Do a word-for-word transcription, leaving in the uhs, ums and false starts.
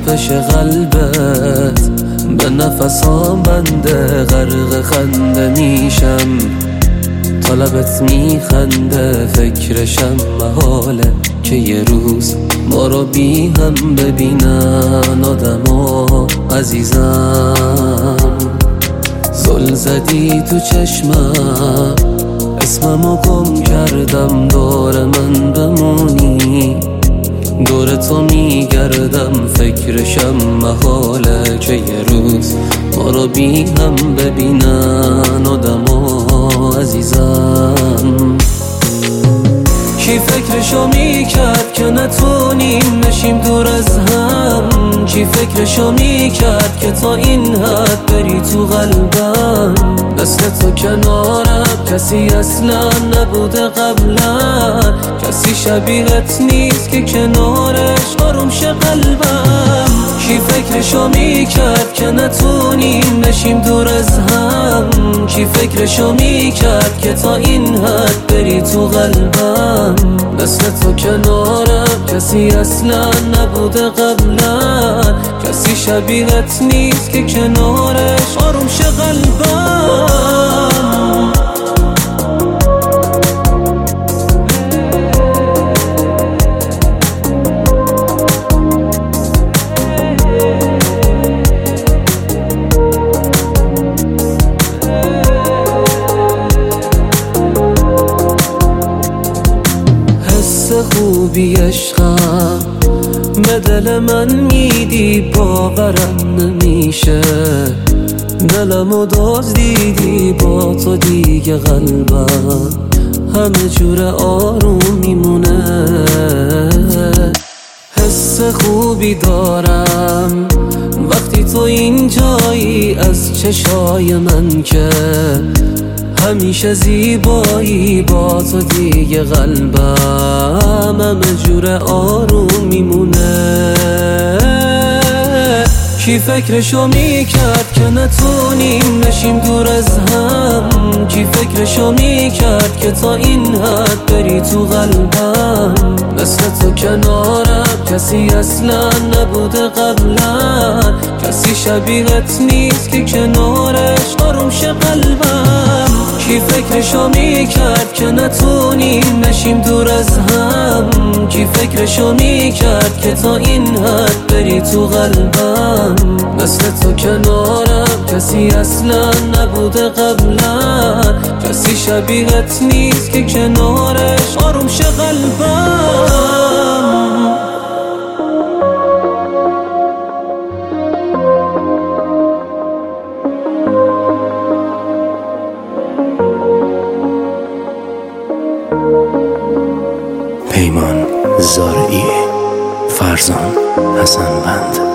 تپش قلبت به نفسام بنده، غرق خنده میشم تا لبت میخنده. فکرشم محاله که یه روز ما رو بی هم ببینن آدما عزیزم. زل زدی تو چشمم، اسممو گم کردم، دور من بمونی، دور تو میگردم. فکرشم محاله که یه روز ما رو بی هم ببینن آدما عزیزم. کی فکرشو میکرد که نتونیم نشیم دور از هم؟ کی فکرشو میکرد که تا این حد بری تو قلبم؟ مثل تو کنارم کسی اصلا نبوده قبلا، کسی شبیهت نیست که کنارش آروم شه قلبم. کی فکرشو میکرد که نتونیم نشیم دور از هم؟ کی فکرشو میکرد که تا این حد بری تو قلبم؟ مثل تو کنارم کسی اصلا نبوده قبلا، کسی شبیهت نیست که کنارش آروم شه قلبم. خوبی عشقم به دل من میدی، باورم نمیشه دلمو دزدیدی، با تو دیگه قلبم همه جور آروم میمونه. حس خوبی دارم وقتی تو اینجایی، از چشای من که همیشه زیبایی، با تو دیگه قلبم همه جور آروم میمونه. کی فکرشو میکرد که نتونیم نشیم دور از هم؟ کی فکرشو میکرد که تا این حد بری تو قلبم؟ مثل تو کنارم کسی اصلا نبوده قبلا، کسی شبیهت نیست که کنارش آروم شه قلبم. کی فکرشو میکرد که نتونیم نشیم دور از هم؟ کی فکرشو میکرد که تا این حد بری تو قلبم؟ مثل تو کنارم کسی اصلا نبوده قبلا، کسی شبیهت نیست که کنارش آروم شه قلبم. پیمان زارعی، فرزان حسنوند.